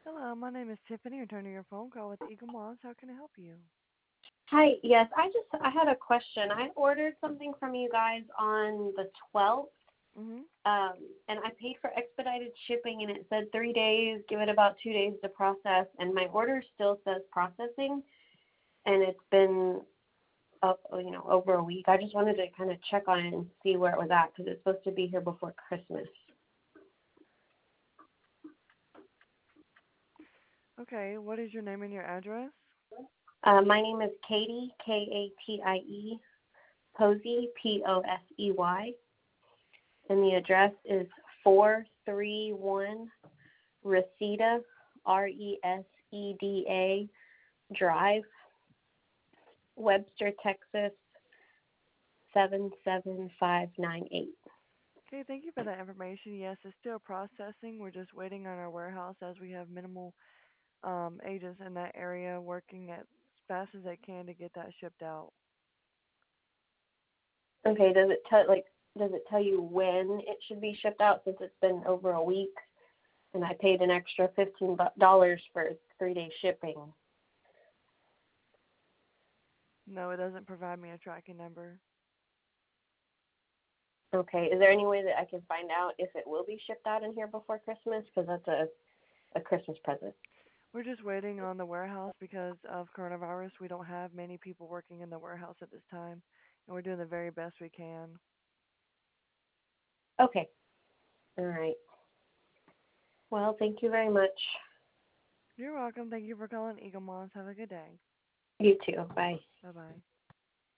Hello, my name is Tiffany. Returning your phone call with Eagle Moss. How can I help you? Hi. Yes, I had a question. I ordered something from you guys on the 12th, Mhm. and I paid for expedited shipping, and it said 3 days. Give it about 2 days to process, and my order still says processing, and it's been over a week. I just wanted to kind of check on it and see where it was at because it's supposed to be here before Christmas. Okay. What is your name and your address? My name is Katie, Katie, Posey, Posey, and the address is 431 Reseda, Reseda Drive, Webster, Texas 77598. Okay. Thank you for that information. Yes, it's still processing. We're just waiting on our warehouse as we have minimal agents in that area working as fast as they can to get that shipped out. Okay, does it tell you when it should be shipped out since it's been over a week and I paid an extra $15 for 3-day shipping? No, it doesn't provide me a tracking number. Okay, is there any way that I can find out if it will be shipped out in here before Christmas? Because that's a Christmas present. We're just waiting on the warehouse because of coronavirus. We don't have many people working in the warehouse at this time, and we're doing the very best we can. Okay, all right. Well, thank you very much. You're welcome. Thank you for calling Eagle Moss. Have a good day. You too. Bye. Bye bye.